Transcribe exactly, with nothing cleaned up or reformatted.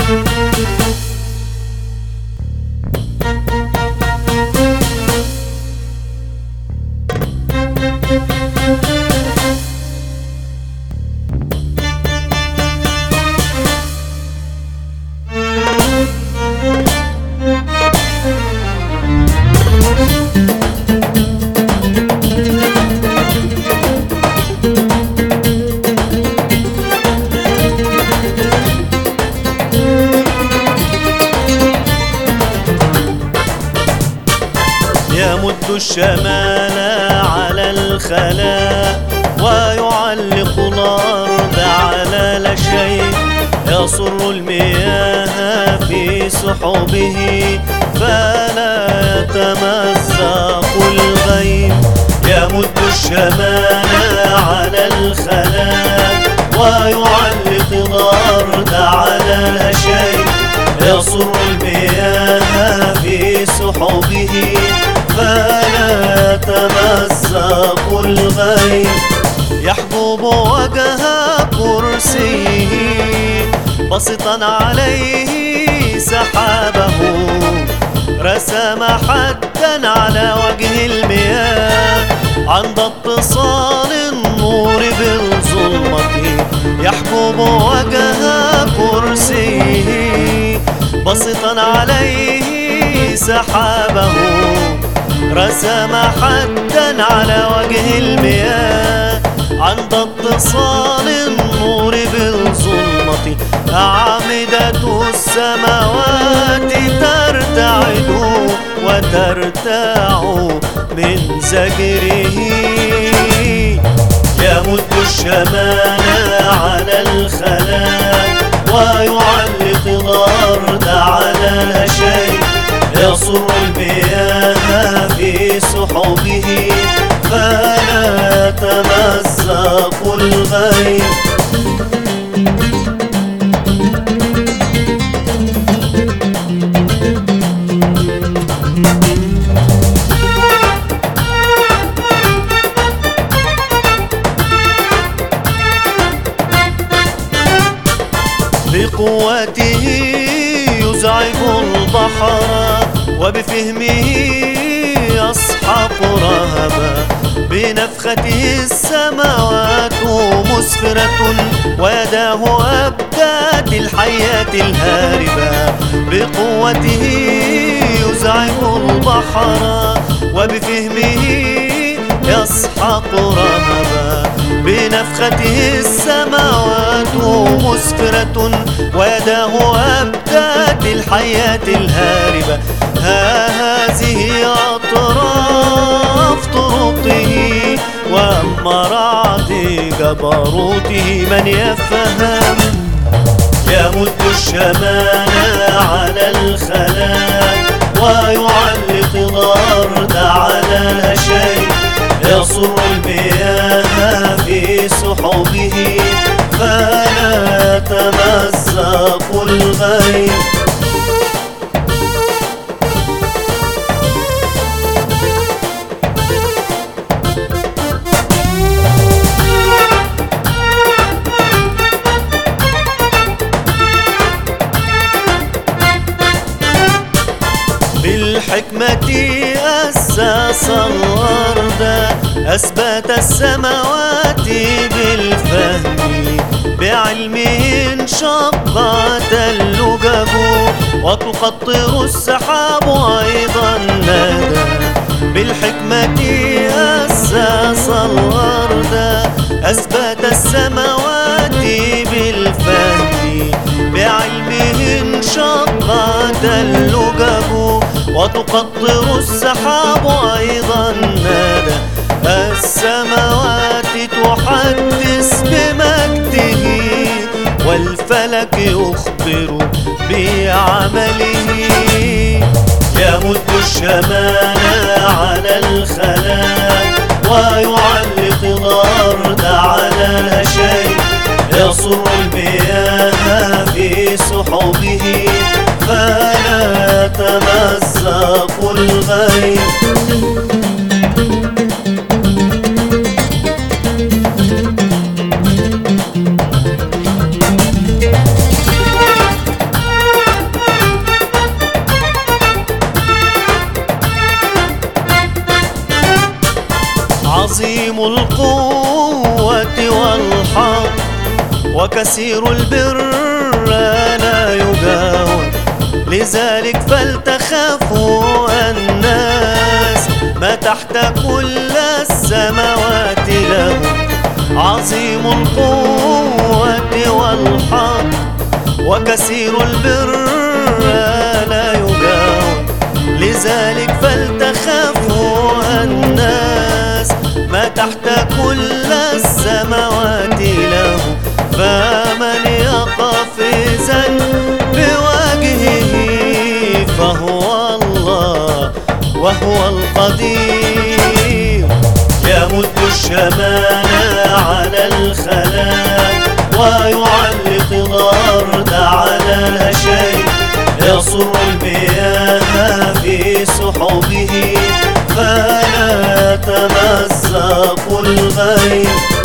يمد الشمال على الخلاء ويعلق الأرض على لا شيء، يصر المياه في سحبه فلا يتمزق الغيم. يمد الشمال على الخلاء ويعلق الأرض على لا شيء، يصر المياه في سحبه فلا يتمزق الغيم. يحجب وجه كرسيه بسطا عليه سحابه، رسم حدا على وجه المياه عند اتصال النور بالظلمة. يحجب وجه كرسيه بسطا عليه سحابه، رسم حدا على وجه المياه عند اتصال النور بالظلمة. أعمدة السماوات ترتعد وترتاع من زجره. يمد الشمال على الخلاء ويعلق الأرض على لا شيء، يصر المياه في سحبه فلا يتمزق الغيم. بقوته يزعج البحر وبفهمه يسحق رهبا. بنفخته السماوات مسفرة ويداه أبدات الحياة الهاربة. بقوته يزعج البحر وبفهمه يسحق رهبا. بنفخته السماوات مسفرة ويداه أبدات الحياة الهاربة. ها هذه أطراف طرقه وأما رعد جبروته من يفهم. يمد الشمال على الخلاء ويعلق الأرض على لا شيء، يصر المياه في سحبه فلا يتمزق الغيم. بالحكمة أسس الأرض أثبت السماوات بالفهم. بعلمه انشقت اللجج وتقطر السحاب أيضا نادى. بالحكمة أسس الأرض أثبت السماوات بالفهم. بعلمه انشقت اللجج وتقطر السحاب أيضا نادى. السماوات تحدث بمجده والفلك يخبر بعمله. يمد الشمال على الخلاء ويعلق الأرض على لا شيء، يصر المياه في سحبه فلا يتمزق الغيم. وكثير البر لا يجاوز، لذلك فلتخافوا الناس ما تحت كل السماوات له عظيم القوة والحق، وكثير البر لا يجاوز، لذلك فلتخافوا الناس ما تحت كل السماوات له. فمن يقف إذن بوجهه فهو الله وهو القدير، يمد الشمال على الخلاء ويعلق الأرض على شيء، يصر المياه في سحبه فلا تمزق الغيب.